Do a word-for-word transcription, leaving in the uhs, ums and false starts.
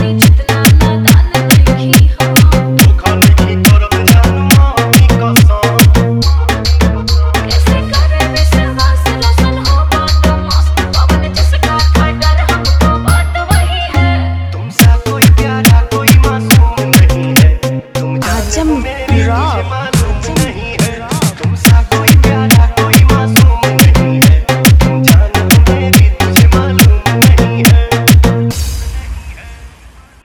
जितना नादान नहीं हो। धोखा नहीं करब जानू की कसम। कैसे करे विश्वास रोशन हो बात मस्त पवन जिसका था डर हमको बात वही है। तुमसा कोई प्यारा कोई मासूम नहीं है। तुम जाने आजम हो मेरी रॉक। मुझे मालूम